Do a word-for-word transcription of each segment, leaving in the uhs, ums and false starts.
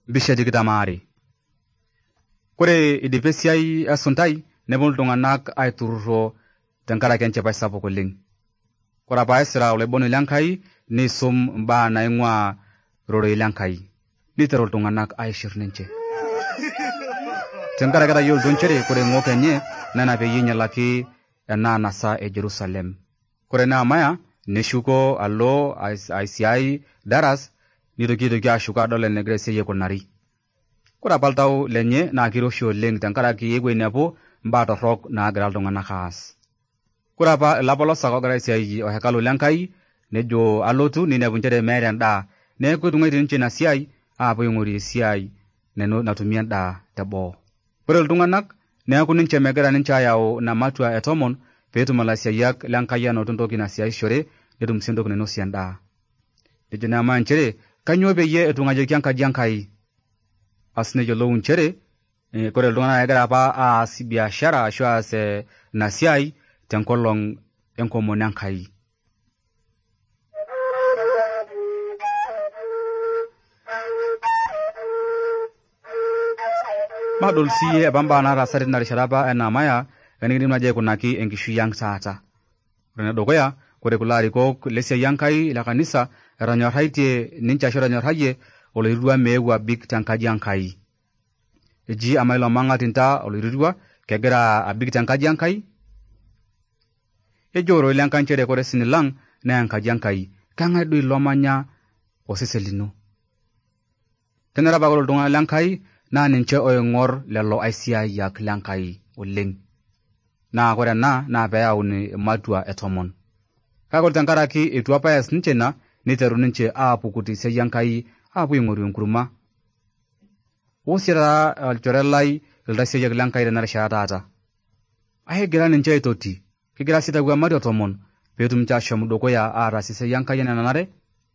bishe digitamari. Kore idipesiai asuntai nebol tunganak ay turro tengkara kenche pa sapuk oleng. Kora pa esra ole bonu Lenkai ni sum ba na ingwa roro Lenkai. Ni terol tunganak ay shirninche. Tengkara kata yul donchere kore ngokenye nana pe yinya laki na nasa e Jerusalem. Kore na maya neshuko allo I C I daras nidoki doki ashuka dole negrese ye konari. Kura paltau lenye na kirosho leng tengkara ki yegwe nepo mbato rok na agral tunganak khas. Kura pa lapolo sako grese ye o hekalu Lenkai nejo alotu ni nebunchere merenda ne kutungai tinche na siai apo yunguri siai neno natumia da tabo. Kura tunganak ne aku ninche megera nincha yao na matua etomon petu malasia yak Lenkai ya no tuntoki na siai shore nedum sendo kuneno sianda. Dejo na manchere kanyobe ye etungaje kyanka jankai. Asne jo loun chere e kore lona egara pa a biashara shwa se nasiai tenkolong enko monankai. Madul siye bamba na rasari na risharaba ena maya enigini maje kunaki enkishu yang saata. Rene dogoya kore kulari ko lesia yankai la kanisa ranyorhaite nincha shora nyorhaye olirua mewa big tankaji yankai. Eji amailo manga tinta olirua kegera a big tankaji yankai. Ejo ro Lenkai chere kore sinilang na yankaji yankai kanga du lomanya oseselino. Tenera bagol dunga Lenkai na ninche oyengor lelo I C I yak Lenkai oleng. Na kore na na baya uni matua etomon. Kagol tengkara ki itu apa ya sinche na niteru ninche apu kuti se yankai apu yunguri yungkuruma. Usira alchorelai ildasi yak Lenkai na rashadata. Ahe gira ninche itoti. Kigira sita gwa mario tomon. Petu mcha shamudoko ya arasi se yankai na nanare.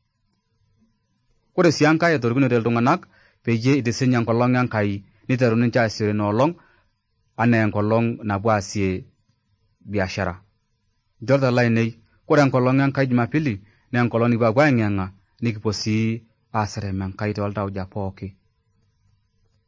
Kore si yankai ya torgune del tunganak peje itesen yankolong yankai niteru ninche asire no long ane yankolong na buasie biashara. Jorda lainei kore yankolong yankai Jumapili na yankolong ni bagwa yanga nikiposi asere menkai tolta uja poki.